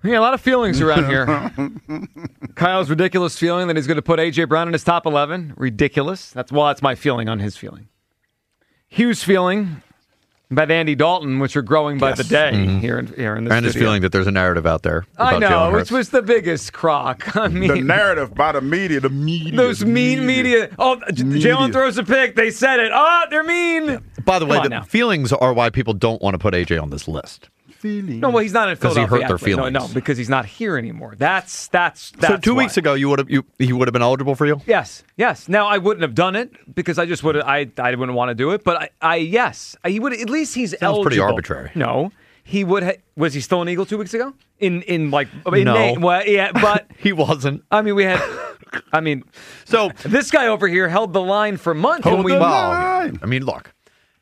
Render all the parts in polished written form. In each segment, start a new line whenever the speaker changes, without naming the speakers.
Yeah, a lot of feelings around here. Kyle's ridiculous feeling that he's going to put A.J. Brown in his top 11. Ridiculous. That's my feeling on his feeling. Hugh's feeling about Andy Dalton, which are growing by the day here in the studio.
And his feeling that there's a narrative out there about
I know,
Jalen Hurts.
which was the biggest crock. I mean,
the narrative by the media.
Those mean media. Oh, Jalen throws a pick. They said it. Oh, they're mean. Yeah.
By the way, the feelings are why people don't want to put AJ on this list.
No, well, he's not in Philadelphia.
Because he hurt their feelings.
No, because he's not here anymore. That's
so 2 weeks ago, he would have been eligible for you?
Yes. Now, I wouldn't have done it because I just would have, I wouldn't want to do it. But yes. He would, at least he's
Sounds
eligible.
Pretty arbitrary.
No. He would was he still an Eagle 2 weeks ago? In
No.
Well, yeah, but
he wasn't.
So this guy over here held the line for months.
Hold the line.
I mean, look.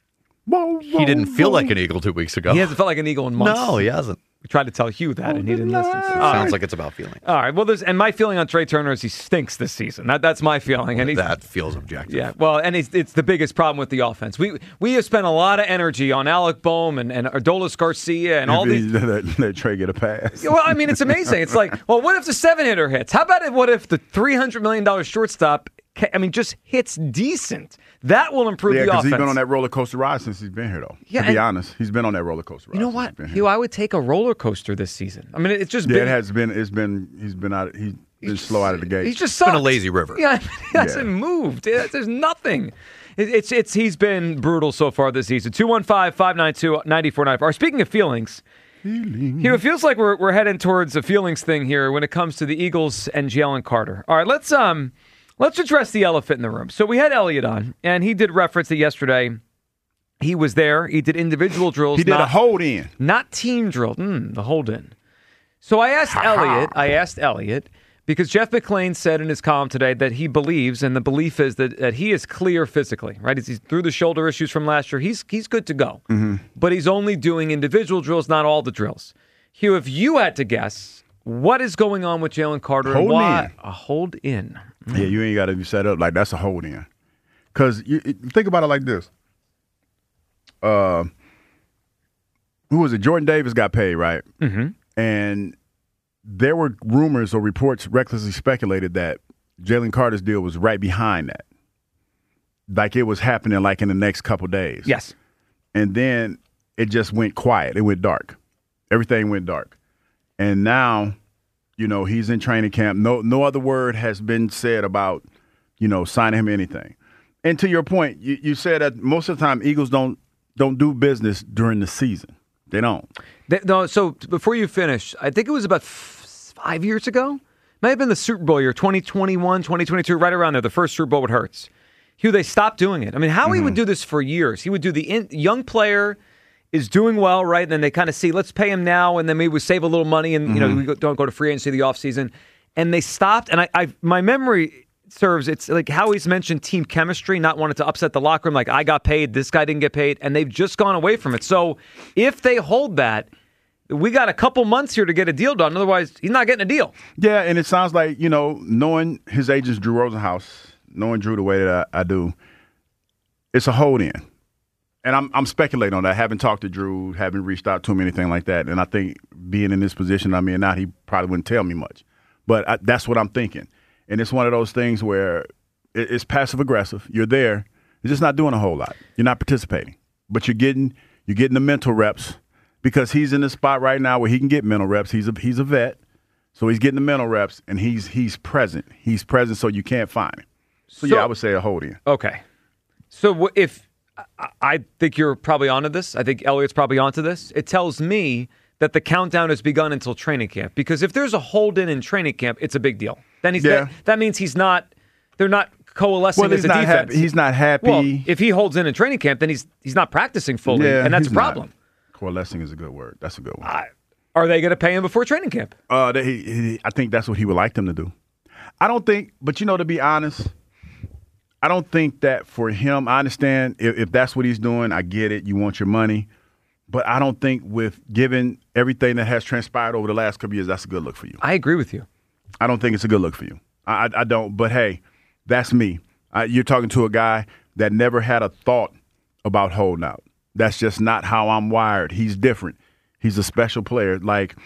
He didn't feel like an Eagle 2 weeks ago.
He hasn't felt like an Eagle in months.
No, he hasn't.
We tried to tell Hugh that, and he didn't listen.
Sounds like it's about feelings.
All right. Well, and my feeling on Trey Turner is he stinks this season. That's my feeling. And
that feels objective.
Yeah. Well, and it's the biggest problem with the offense. We have spent a lot of energy on Alec Boehm and Adolis Garcia and all these.
Let Trey get a pass.
Well, I mean, it's amazing. It's like, well, what if the 7-hitter hits? How about what if the $300 million shortstop? Just hits decent. That will improve the offense.
Yeah, because he's been on that roller coaster ride since he's been here, though. Yeah, to be honest, he's been on that roller coaster ride.
You know what, Hugh? I would take a roller coaster this season. I mean, it's just
been. He's been out. He's been slow out of the gate.
He's just sucked.
Been a lazy river.
Yeah, he hasn't moved. There's nothing. He's been brutal so far this season. 215-592-9495. Speaking of feelings. Hugh, it feels like we're heading towards a feelings thing here when it comes to the Eagles and Jalen Carter. All right, let's address the elephant in the room. So we had Elliot on, and he did reference that yesterday. He was there. He did individual drills.
He did a hold-in.
Not team drill. The hold-in. So I asked Elliot, because Jeff McClain said in his column today that he believes, and the belief is that he is clear physically, right? He's through the shoulder issues from last year. He's good to go. Mm-hmm. But he's only doing individual drills, not all the drills. Hugh, if you had to guess, what is going on with Jalen Carter?
Hold
and why
in.
A hold-in.
Yeah, you ain't got to be set up like that's a hold in. Because think about it like this. Who was it? Jordan Davis got paid, right?
Mm-hmm.
And there were rumors or reports recklessly speculated that Jalen Carter's deal was right behind that. Like it was happening like in the next couple days.
Yes.
And then it just went quiet. It went dark. Everything went dark. And now, he's in training camp. No other word has been said about, signing him anything. And to your point, you said that most of the time Eagles don't do business during the season. They don't.
So before you finish, I think it was about 5 years ago. Might have been the Super Bowl year, 2021, 2022, right around there, the first Super Bowl with Hurts. Hugh, they stopped doing it. I mean, Howie would do this for years. He would do the young player is doing well, right? And then they kind of see, let's pay him now, and then maybe we save a little money, and we don't go to free agency the offseason. And they stopped, and my memory serves, it's like Howie's mentioned team chemistry, not wanting to upset the locker room, like I got paid, this guy didn't get paid, and they've just gone away from it. So if they hold that, we got a couple months here to get a deal done. Otherwise, he's not getting a deal.
Yeah, and it sounds like, knowing his agent's Drew Rosenhaus, knowing Drew the way that I do, it's a hold-in. And I'm speculating on that. I haven't talked to Drew, haven't reached out to him, anything like that. And I think being in this position I'm in now, he probably wouldn't tell me much. But that's what I'm thinking. And it's one of those things where it's passive-aggressive. You're there. You're just not doing a whole lot. You're not participating. But you're getting the mental reps because he's in the spot right now where he can get mental reps. He's a vet. So he's getting the mental reps, and he's present. He's present so you can't find him. So yeah, I would say a hold-in.
Okay. So if – I think you're probably onto this. I think Elliot's probably onto this. It tells me that the countdown has begun until training camp. Because if there's a hold-in in training camp, it's a big deal. Then that means they're not coalescing as a defense.
He's not happy.
Well, if he holds in training camp, then he's not practicing fully, and that's a problem.
Coalescing is a good word. That's a good one.
Are they going to pay him before training camp?
I think that's what he would like them to do. I don't think, but to be honest, I don't think that for him, I understand if that's what he's doing, I get it. You want your money. But I don't think with given everything that has transpired over the last couple of years, that's a good look for you.
I agree with you.
I don't think it's a good look for you. I don't. But, hey, that's me. You're talking to a guy that never had a thought about holding out. That's just not how I'm wired. He's different. He's a special player. Like,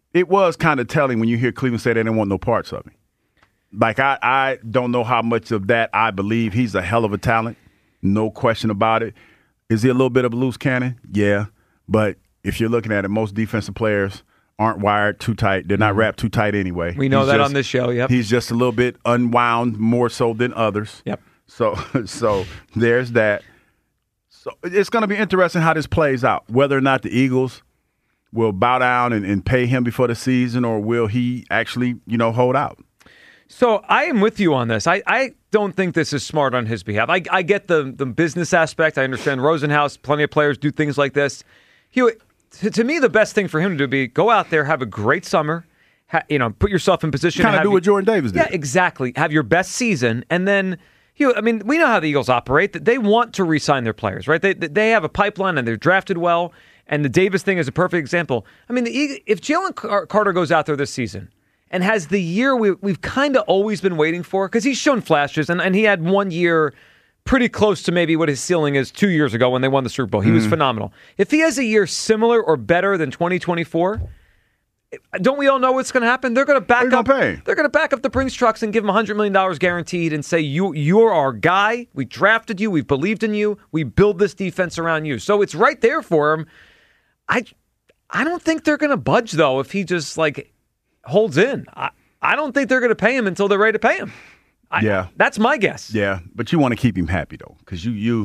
it was kind of telling when you hear Cleveland say they didn't want no parts of him. Like, I don't know how much of that I believe. He's a hell of a talent, no question about it. Is he a little bit of a loose cannon? Yeah. But if you're looking at it, most defensive players aren't wired too tight. They're not wrapped too tight anyway.
We know that on this show, yep.
He's just a little bit unwound more so than others.
Yep.
So there's that. So it's going to be interesting how this plays out, whether or not the Eagles will bow down and pay him before the season, or will he actually, hold out?
So I am with you on this. I don't think this is smart on his behalf. I get the business aspect. I understand Rosenhaus, plenty of players do things like this. To me, the best thing for him to do would be go out there, have a great summer, put yourself in position.
Kind of do what Jordan Davis did.
Yeah, exactly. Have your best season, and then we know how the Eagles operate. That they want to re-sign their players, right? They have a pipeline and they're drafted well. And the Davis thing is a perfect example. I mean, if Jalen Carter goes out there this season and has the year we've kind of always been waiting for, because he's shown flashes, and he had 1 year pretty close to maybe what his ceiling is 2 years ago when they won the Super Bowl. He was phenomenal. If he has a year similar or better than 2024, don't we all know what's going to happen? They're going to back up. They're going to back up the Brinks trucks and give him $100 million guaranteed and say, you're our guy. We drafted you. We believed in you. We build this defense around you. So it's right there for him. I don't think they're going to budge, though, if he just, holds in. I don't think they're going to pay him until they're ready to pay him. That's my guess.
Yeah, but you want to keep him happy, though, because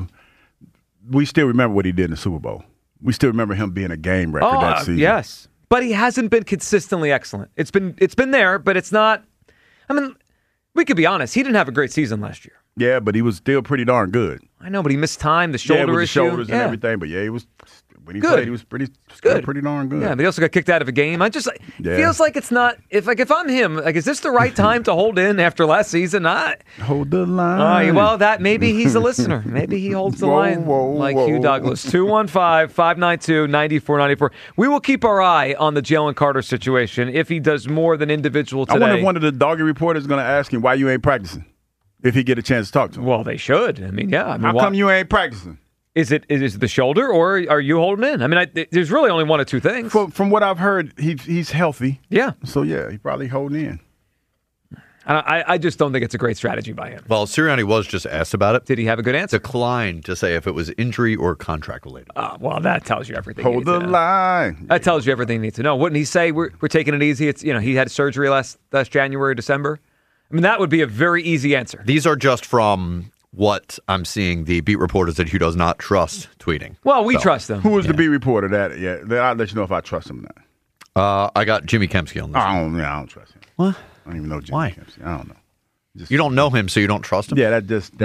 we still remember what he did in the Super Bowl. We still remember him being a game record that season.
Yes, but he hasn't been consistently excellent. It's been there, but it's not. I mean, we could be honest. He didn't have a great season last year.
Yeah, but he was still pretty darn good.
I know, but he missed time, the shoulder
with the
issue.
shoulders and everything, but he was. When he
good.
played, he was pretty darn good.
Yeah, but he also got kicked out of a game. Feels like it's not. If I'm him, is this the right time to hold in after last season?
Hold the line.
Well, that maybe he's a listener. Maybe he holds the line like Hugh Douglas. 215-592-9494. We will keep our eye on the Jalen Carter situation if he does more than individual today.
I wonder if one of the doggy reporters is going to ask him why you ain't practicing if he get a chance to talk to him.
Well, they should.
How come you ain't practicing?
Is it the shoulder, or are you holding in? I mean, there's really only one of two things.
From what I've heard, he's healthy.
Yeah.
So, he probably holding in.
I just don't think it's a great strategy by him.
Well, Sirianni was just asked about it.
Did he have a good answer?
Declined to say if it was injury or contract related.
Well, that tells you everything.
Hold the line.
That tells you everything you need to know. Wouldn't he say we're taking it easy? It's he had surgery last January, December. I mean, that would be a very easy answer.
These are just from what I'm seeing the beat reporters that Hugh does not trust tweeting.
Well, we trust them.
Who was the beat reporter that? Yeah, I'll let you know if I trust him or
not. I got Jimmy Kempsky on this.
I don't trust him.
What?
I don't even know Jimmy
Why?
Kempsky. I don't know.
You don't know him, so you don't trust him?
Yeah, that just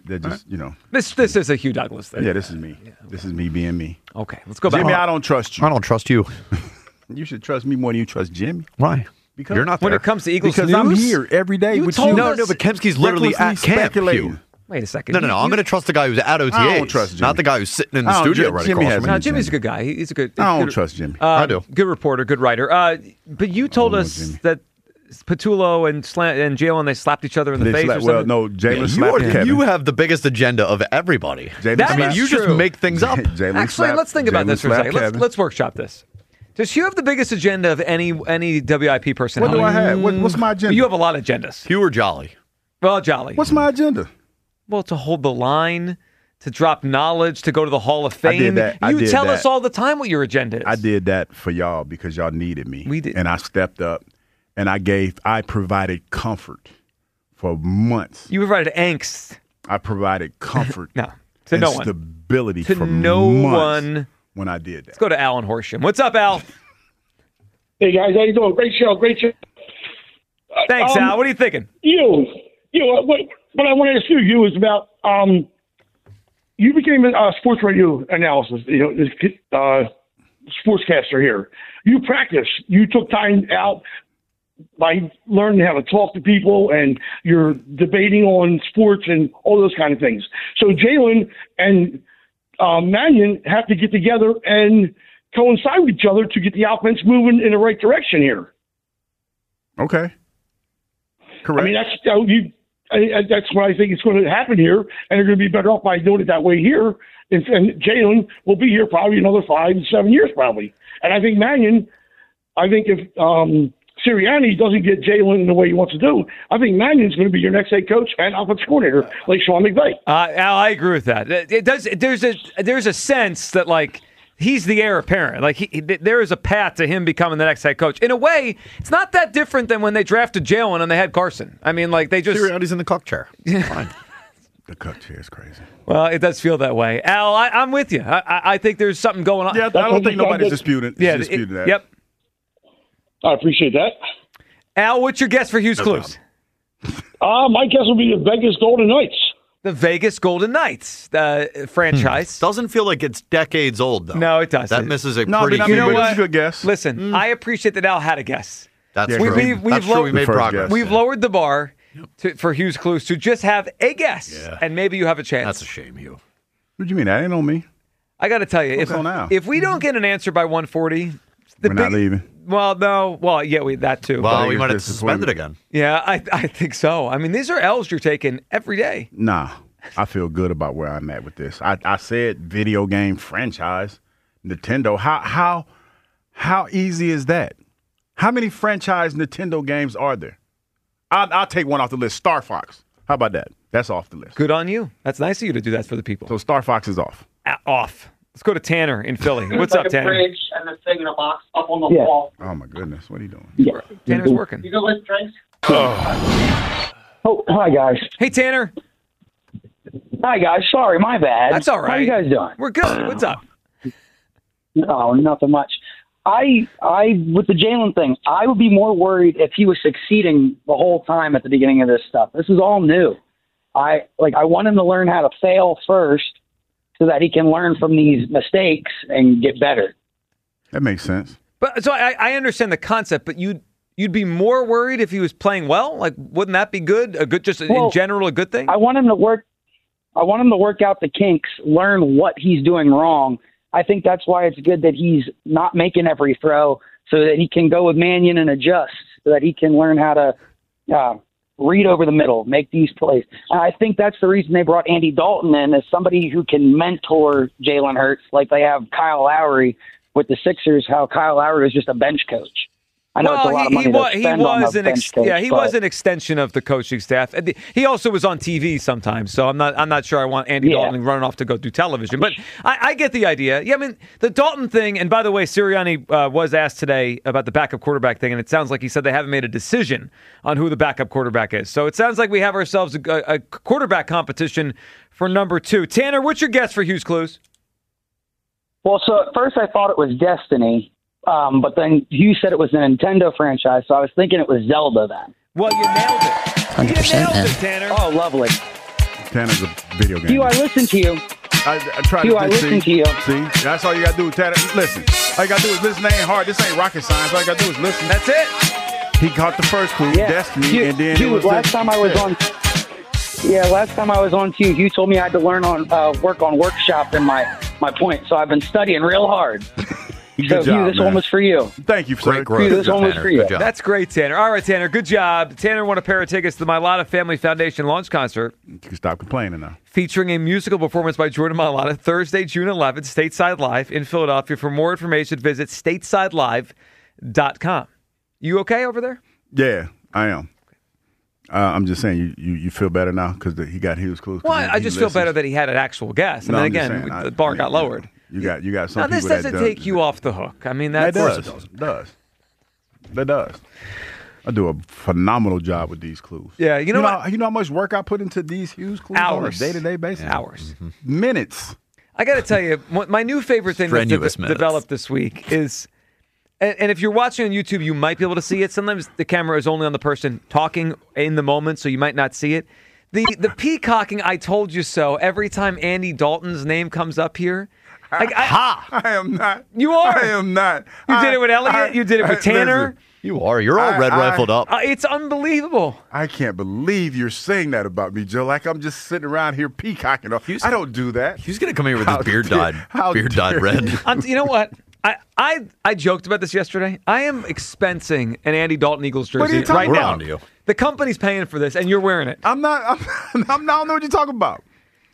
This is a Hugh Douglas thing.
Yeah, this is me. This is me being me.
Okay, let's go back.
Jimmy, I don't trust you.
I don't trust you.
You should trust me more than you trust Jimmy.
Why?
Because
you're not there.
When it comes to Eagles
because
news,
I'm here every day with you.
No, but Kempsky's literally at camp. Hugh.
Wait a second.
No. I'm going to trust the guy who's at OTAs.
I don't trust Jimmy.
Not the guy who's sitting in the studio right across from me.
No, Jimmy's a good guy. He's a good.
I don't trust Jimmy.
I do.
Good reporter, good writer. But you told us that Patullo and Jalen, they slapped each other in the face or something?
Well, no, Jalen slapped Kevin.
You have the biggest agenda of everybody.
You
just make things up.
Actually, let's think about this for a second. Let's workshop this. Does Hugh have the biggest agenda of any WIP person?
What do I have? What's my agenda?
You have a lot of agendas.
Hugh or Jolly?
Well, Jolly.
What's my agenda?
Well, to hold the line, to drop knowledge, to go to the Hall of Fame.
I did that.
You tell us all the time what your agenda is.
I did that for y'all because y'all needed me.
We did.
And I stepped up and I provided comfort for months.
You provided angst.
I provided comfort.
No, to no one.
Stability
to
for
no
months
one.
When I did that.
Let's go to Alan Horsham. What's up, Al?
Hey, guys. How you doing? Great show.
Thanks, Al. What are you thinking?
What I want to ask you is about you became a sports radio analysis, sportscaster here. You practiced. You took time out by learning how to talk to people, and you're debating on sports and all those kind of things. So Jalen and Mannion have to get together and coincide with each other to get the offense moving in the right direction here.
Okay. Correct.
I mean, that's what I think is going to happen here, and they're going to be better off by doing it that way here. And Jalen will be here probably another 5 to 7 years, probably. And I think Mannion I think if Sirianni doesn't get Jalen in the way he wants to do, I think Mannion's going to be your next head coach and offensive coordinator, like Sean McVay.
Al, I agree with that. It does. There's a sense that like he's the heir apparent. Like there is a path to him becoming the next head coach. In a way, it's not that different than when they drafted Jalen and they had Carson. I mean, like they just
Sirianni's in the Cook chair. Fine.
The Cook chair is crazy.
Well, it does feel that way. Al, I'm with you. I think there's something going on.
Yeah, I don't think nobody's disputing that.
Yep.
I appreciate that.
Al, what's your guess for Hughes Clues?
My guess would be the Vegas Golden Knights.
The Vegas Golden Knights franchise.
Doesn't feel like it's decades old, though.
No, it doesn't.
That misses a
No,
pretty
but I
huge...
mean,
You know
but
what?
it's a good guess.
Listen, I appreciate that Al had a guess.
That's
Yeah,
true.
we've
That's true. We made
First
progress.
guess.
We've lowered the bar for Hughes Clues to just have a guess,
Yeah.
and maybe you have a chance.
That's a shame, Hugh.
What do you mean? That ain't on me.
I got to tell you,
on Al?
if we don't get an answer by 140,
We're not leaving.
Well, no. Well, yeah, that too.
Well,
think
we
it's
might have
just
suspended
disappointment.
again.
Yeah, I think so. I mean, these are L's you're taking every day.
Nah, I feel good about where I'm at with this. I said video game franchise, Nintendo. How easy is that? How many franchise Nintendo games are there? I'll take one off the list. Star Fox. How about that? That's off the list.
Good on you. That's nice of you to do that for the people.
So Star Fox is off.
Off. Let's go to Tanner in Philly. What's up, Tanner?
Fridge and the thing in a box up on the wall.
Oh my goodness, what are you doing?
Tanner's working.
You go lift drinks?
Oh, hi guys.
Hey, Tanner.
Hi guys. Sorry, my bad.
That's all right.
How you guys doing?
We're good. What's up?
No, nothing much. I with the Jalen thing, I would be more worried if he was succeeding the whole time at the beginning of this stuff. This is all new. I want him to learn how to fail first so that he can learn from these mistakes and get better.
That makes sense.
But so I understand the concept, but you'd be more worried if he was playing well. Like, wouldn't that be good? In general, a good thing.
I want him to work out the kinks, learn what he's doing wrong. I think that's why it's good that he's not making every throw, so that he can go with Mannion and adjust, so that he can learn how to read over the middle, make these plays. And I think that's the reason they brought Andy Dalton in, as somebody who can mentor Jalen Hurts, like they have Kyle Lowry with the Sixers, how Kyle Lowry was just a bench coach. I know it's a lot of money to spend on a bench coach.
Yeah, he was an extension of the coaching staff. He also was on TV sometimes, so I'm not sure I want Andy Dalton running off to go do television. But I get the idea. Yeah, I mean, the Dalton thing, and by the way, Sirianni was asked today about the backup quarterback thing, and it sounds like he said they haven't made a decision on who the backup quarterback is. So it sounds like we have ourselves a quarterback competition for number 2. Tanner, what's your guess for Hughes Clues?
Well, so at first I thought it was Destiny. But then you said it was a Nintendo franchise, so I was thinking it was Zelda then.
Well, you nailed it.
100%,
You nailed it, Tanner.
Oh, lovely.
Tanner's a video game.
Hugh, I listened to you.
I try
Hugh,
to
I
see.
listened to you.
See, that's all you gotta do, Tanner. Listen, all you gotta do is listen. It ain't hard. This ain't rocket science. All you gotta do is listen.
That's it.
He caught the first clue,
Yeah.
Destiny,
Hugh,
and then
Hugh,
it was
last time I was on to you, you told me I had to learn on work on workshop in my point. So I've been studying real hard.
Good
So
job,
Hugh, this
man.
one was for you.
Thank you, sir.
Great growth.
This one was
Tanner.
for you.
Good job.
That's great, Tanner. All right, Tanner, good job. Tanner won a pair of tickets to the Mailata Family Foundation launch concert
You can stop complaining now.
featuring a musical performance by Jordan Mailata Thursday, June 11th, Stateside Live in Philadelphia. For more information, visit statesidelive.com. You okay over there?
Yeah, I am. I'm just saying, you feel better now because he got Hughes Clues.
Well, I just feel better that he had an actual guess. And
No,
then
I'm just
again,
saying,
the bar got lowered.
You got some
Now, this
people that
doesn't take you off the hook. I mean,
That
that's
does. That does. I do a phenomenal job with these clues.
Yeah, you know what?
You know how much work I put into these Hughes Clues on a
Hours.
day-to-day basis?
Hours.
Minutes.
I got to tell you, my new favorite thing that's
Strenuous minutes.
developed this week is, and if you're watching on YouTube, you might be able to see it. Sometimes the camera is only on the person talking in the moment, so you might not see it. The peacocking, I told you so, every time Andy Dalton's name comes up here. I
am not.
You are.
I am not.
You did it with Elliott. You did it with Tanner.
Listen,
You are. You're all red rifled up.
It's unbelievable.
I can't believe you're saying that about me, Joe. Like I'm just sitting around here peacocking. I don't do that.
He's going to come here with his beard
dare
dyed red.
You know what? I joked about this yesterday. I am expensing an Andy Dalton Eagles
What are
jersey
you talking
right
about?
now. The company's paying for this, and you're wearing it.
I'm not. I don't know what you're talking about.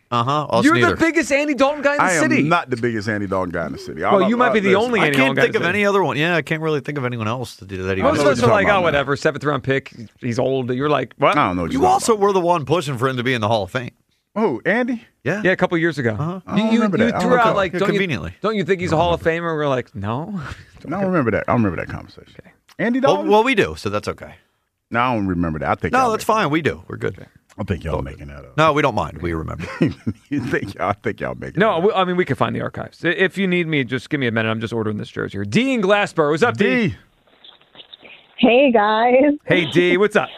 Us
You're
neither.
the biggest Andy Dalton guy in the
I
city.
am not the biggest Andy Dalton guy in the city.
Well, you might be the only
I
Andy
can't
Dalton
think
guy
of
in the city.
any other one. Yeah, I can't really think of anyone else to do that.
Most of
know
us
what
are
you're
like,
talking
oh,
about,
whatever, 7th round pick. He's old. You're like, what?
I don't know what
You
you're
also
talking
were the one pushing for him to be in the Hall of Fame.
about. Oh, Andy?
Yeah.
Yeah, a couple years ago.
I don't remember that. I
threw
don't
out
know.
like,
Yeah,
don't
conveniently.
don't you think he's a Hall of Famer? We're like, no.
I don't remember that. I don't remember that conversation. Andy
Well,
Dalton?
well, we do, so that's okay.
No, I don't remember that. I think
No,
y'all
that's
making-
fine. We do. We're good.
I think y'all making that up.
No, we don't mind. We remember.
I think y'all making
No,
that up.
I mean, we can find the archives. If you need me, just give me a minute. I'm just ordering this jersey here. D in Glassboro. What's up, D?
D.
Hey guys.
Hey, D. What's up?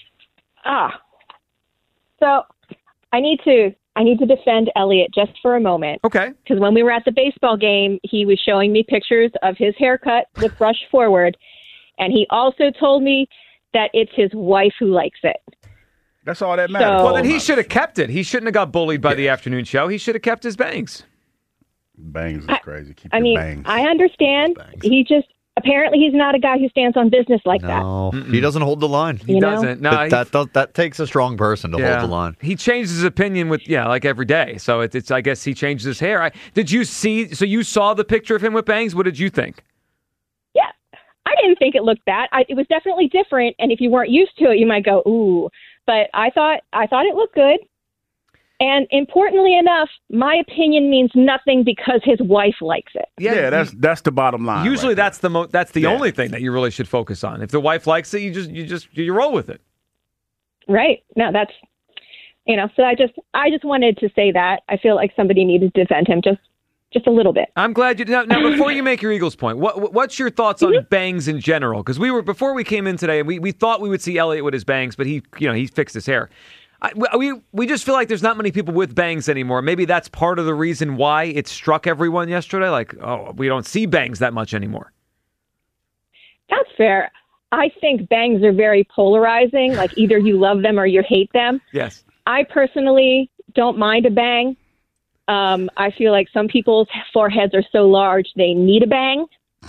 So I need to defend Elliot just for a moment,
Okay.
because when we were at the baseball game, he was showing me pictures of his haircut with brush forward, and he also told me that it's his wife who likes it.
That's all that matters.
So-
Well, then he should have kept it. He shouldn't have got bullied by the afternoon show. He should have kept his bangs.
Bangs is crazy. Keep
I
your
mean,
bangs.
I understand.
Bangs.
He just apparently he's not a guy who stands on business like that.
No, he doesn't hold the line.
He
You know?
doesn't. No,
That takes a strong person to hold the line.
He changed his opinion with like every day. So it's I guess he changed his hair. Did you see? So you saw the picture of him with bangs. What did you think?
Yeah, I didn't think it looked bad. It was definitely different, and if you weren't used to it, you might go ooh. But I thought it looked good. And importantly enough, my opinion means nothing because his wife likes it.
Yeah, that's the bottom line.
Usually
right there.
that's the
Yeah.
only thing that you really should focus on. If the wife likes it, you roll with it.
Right. No, that's, so I just wanted to say that. I feel like somebody needed to defend him just a little bit.
I'm glad you now before you make your Eagles point, what's your thoughts on bangs in general? Because before we came in today, we thought we would see Elliott with his bangs, but he fixed his hair. We just feel like there's not many people with bangs anymore. Maybe that's part of the reason why it struck everyone yesterday. Like, oh, we don't see bangs that much anymore.
That's fair. I think bangs are very polarizing. Like either you love them or you hate them.
Yes.
I personally don't mind a bang. I feel like some people's foreheads are so large they need a bang.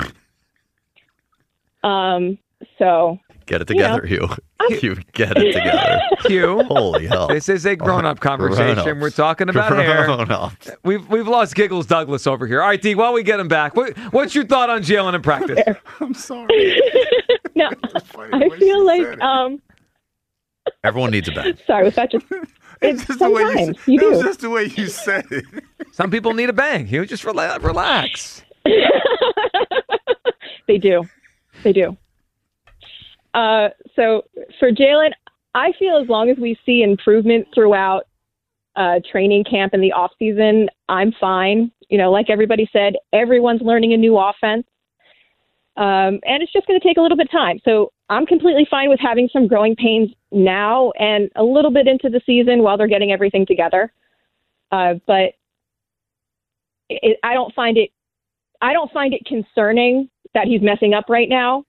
So
Get it together, Hugh. You get it together.
Hugh,
Holy hell.
this is a grown-up conversation.
Grown-ups.
We're talking about hair.
Grown-ups.
We've lost Giggles Douglas over here. All right, D, while we get him back, what's your thought on Jalen in practice?
I'm sorry.
no,
funny
I
the way
feel
she
like
said it.
Everyone needs a bang.
sorry, was that just
It's just the way
sometimes
you
you
it was
do.
just the way you said it.
Some people need a bang. Hugh, just relax.
They do. So for Jalen, I feel as long as we see improvement throughout training camp and the off season, I'm fine. Like everybody said, everyone's learning a new offense. And it's just going to take a little bit of time. So I'm completely fine with having some growing pains now and a little bit into the season while they're getting everything together. But I don't find it concerning that he's messing up right now.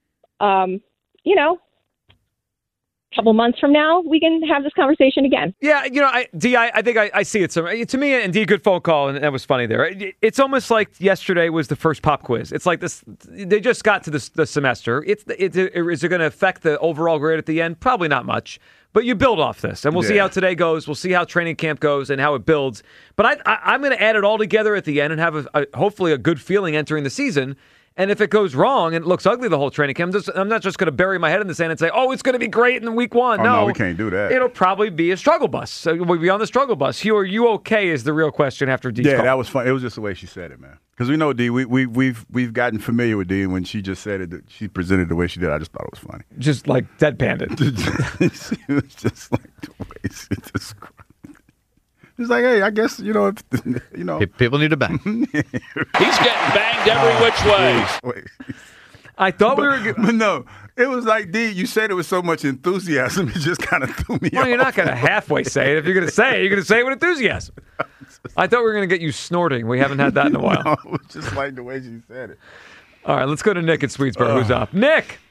A couple months from now, we can have this conversation again.
Yeah, D, I think I see it. To me, and D, good phone call, and that was funny there. It's almost like yesterday was the first pop quiz. It's like this. They just got to the semester. Is it going to affect the overall grade at the end? Probably not much. But you build off this, and we'll see how today goes. We'll see how training camp goes and how it builds. But I'm going to add it all together at the end and have hopefully a good feeling entering the season. And if it goes wrong and it looks ugly the whole training camp, I'm not just going to bury my head in the sand and say, oh, it's going to be great in week one.
Oh, no, we can't do that.
It'll probably be a struggle bus. So we'll be on the struggle bus. Hugh, are you okay is the real question after D's call.
That was fun. It was just the way she said it, man. Because we know D, we've gotten familiar with D, and when she just said it, she presented the way she did. I just thought it was funny.
Just like deadpanned it.
It was just like the way she described it. It's like, hey, I guess,
People need a bang.
He's getting banged every which way.
Wait.
I thought we were.
But no, it was like, D, you said it with so much enthusiasm, it just kind of threw me off.
Well, you're not going to halfway say it. If you're going to say it, you're going to say it with enthusiasm. I thought we were going to get you snorting. We haven't had that in a while.
No, it was just like the way she said it.
All right, let's go to Nick at Swedesboro. Who's up? Nick!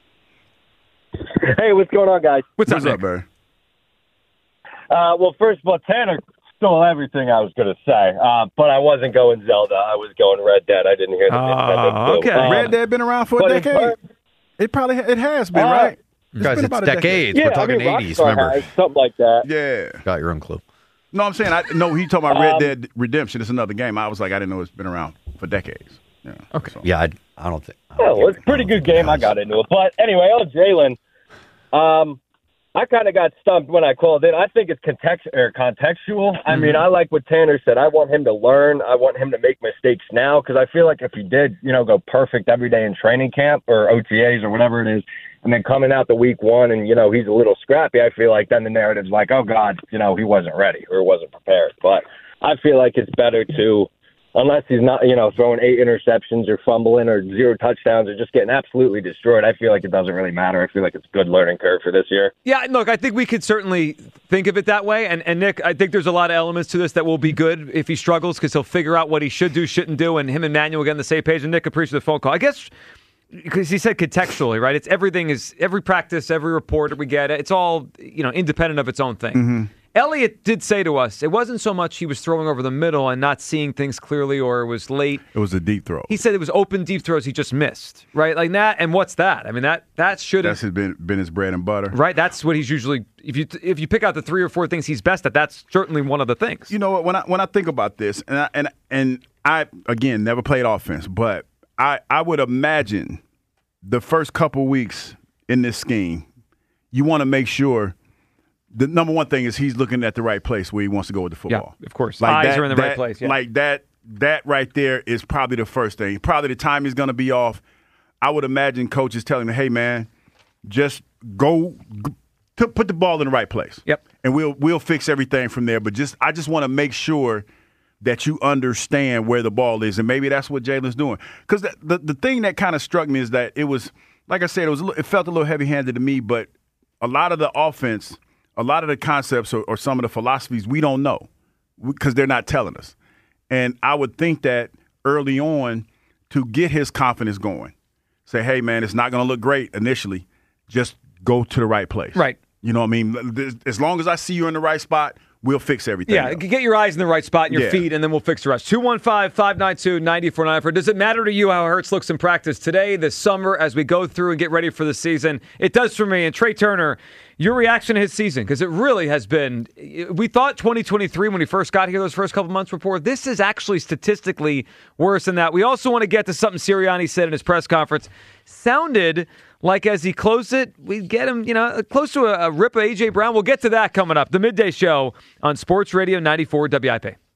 Hey, what's going on, guys?
What's up,
What's
Nick?
up, Barry?
Well, first of all, Tanner stole everything I was going to say, but I wasn't going Zelda. I was going Red Dead. I didn't hear the Nintendo clue.
okay.
Red Dead been around for a
but it's
decade. It has been, right?
Guys,
been
it's
about a decade.
decades.
Yeah,
We're talking
I mean,
80s,
Rockstar
remember?
has something like that.
Yeah.
Got your own clue.
No, I'm saying no. He talking about Red Dead Redemption. It's another game. I was like, I didn't know it's been around for decades. Yeah.
Okay.
So.
Yeah, I don't think.
Well, it's a pretty good game. I got into it. But anyway, on Jalen, I kind of got stumped when I called in. I think it's contextual. I mean, I like what Tanner said. I want him to learn. I want him to make mistakes now because I feel like if he did, go perfect every day in training camp or OTAs or whatever it is, and then coming out the week one and, he's a little scrappy, I feel like then the narrative's like, oh, God, he wasn't ready or wasn't prepared. But I feel like it's better to, unless he's not, throwing 8 interceptions or fumbling or 0 touchdowns or just getting absolutely destroyed, I feel like it doesn't really matter. I feel like it's a good learning curve for this year.
Yeah, look, I think we could certainly think of it that way. And Nick, I think there's a lot of elements to this that will be good if he struggles because he'll figure out what he should do, shouldn't do, and him and Manuel get on the same page. And Nick, appreciate the phone call. I guess because he said contextually, right? It's every practice, every report we get, it's all, independent of its own thing.
Mm-hmm.
Elliott did say to us, it wasn't so much he was throwing over the middle and not seeing things clearly or it was late.
It was a deep throw.
He said it was open deep throws he just missed, right? Like that, and what's that? I mean, that should have...
That's been his bread and butter.
Right, that's what he's usually... If you pick out the 3 or 4 things he's best at, that's certainly one of the things.
You know what? When I think about this, and I again, never played offense, but I would imagine the first couple weeks in this scheme, you want to make sure the number one thing is he's looking at the right place where he wants to go with the football.
Yeah, of course.
Like
Eyes are in the right place. Yeah.
Like that right there is probably the first thing. Probably the time he's going to be off. I would imagine coach is telling him, hey, man, just go put the ball in the right place.
Yep.
And we'll fix everything from there. But I just want to make sure that you understand where the ball is. And maybe that's what Jalen's doing. Because the thing that kind of struck me is that it was, like I said, it felt a little heavy-handed to me, but a lot of the offense, a lot of the concepts or some of the philosophies we don't know because they're not telling us. And I would think that early on to get his confidence going, say, hey, man, it's not going to look great initially. Just go to the right place.
Right.
You know what I mean? As long as I see you in the right spot, we'll fix everything.
Yeah, get your eyes in the right spot and your feet, and then we'll fix the rest. 215-592-9494. Does it matter to you how Hurts looks in practice today, this summer, as we go through and get ready for the season? It does for me. And Trey Turner, your reaction to his season, because it really has been – we thought 2023 when he first got here, those first couple months report, this is actually statistically worse than that. We also want to get to something Sirianni said in his press conference. Sounded like as he closed it, we'd get him, close to a rip of A.J. Brown. We'll get to that coming up. The Midday Show on Sports Radio 94 WIP.